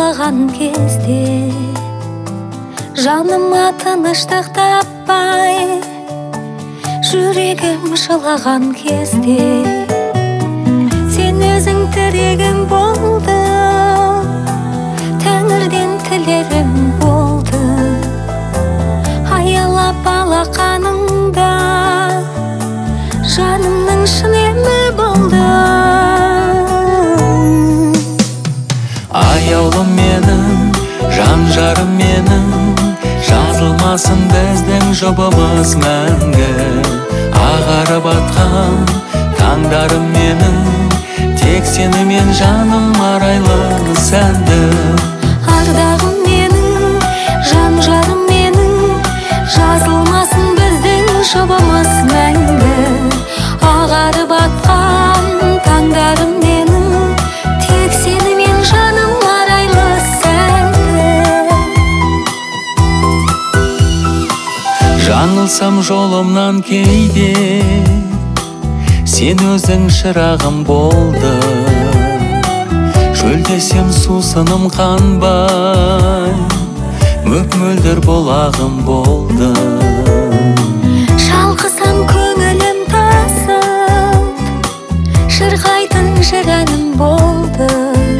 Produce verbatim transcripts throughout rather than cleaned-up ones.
сыйлаған кезде жаныма тыныштық таппай жүрегім жылаған кезде сен өзің тірегім болды, тәңірден тілерім болды. Аялап алақаныңда жанымның шын емі болды. Аяулым менің, жан жарым менің, жазылмасын біздің жұбымыз мәңгі. Ағарып атқан таңдарым менің, тек сенімен жаным арайлы сәнді. Ардағым менің, жан жарым менің, жазылмасын біздің жұбымыз мәңгі. Ағарып атқан таңдарым менің, тек сенімен жаным арайлы сәнді. Жаңылсам жолымнан кейде, сен өзің шырағым болды. Шөлдесем сусыным қанбай, мөп-мөлдір бұлағым болды. Шалқысам көңілім тасып, шырқайтын жыр әнім болды.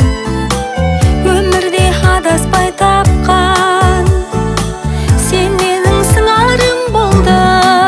Өмірде адаспай тапқан сен менің сыңарым болды.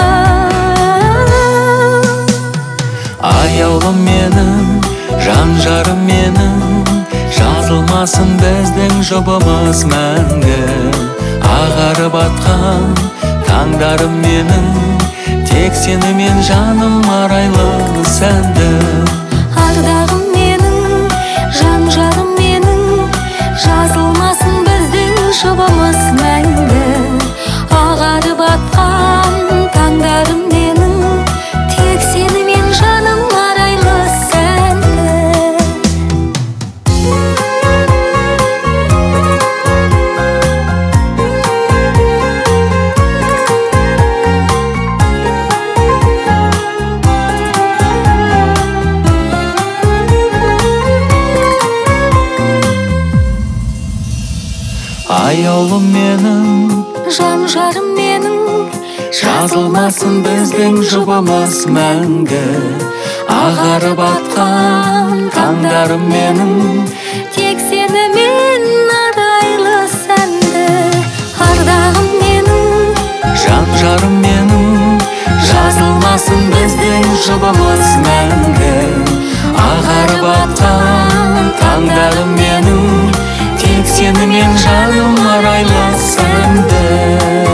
Аяулым менің, жан жарым менің, жазылмасын біздің жұбымыз мәңгі. Ағарып атқан таңдарым менің, тек сенімен жаным арайлы сәнді. Ардағым менің, жан жарым менің, жазылмасын біздің жұбымыз мәңгі. Ағарып атқан таңдарым менің, тек сенімен жаным арайлы сәнді. Аяулым менің, Жан жарым менің, жазылмасын біздің жұбымыз мәңгі. Ағарып атқан таңдарым менің, тек сенімен арайлы сәнді. Ардағым менің, жан жарым менің, жазылмасын біздің жұбымыз мәңгі. Ағарып атқан таңдарым менің, тек сенімен жаным арайлы сәнді.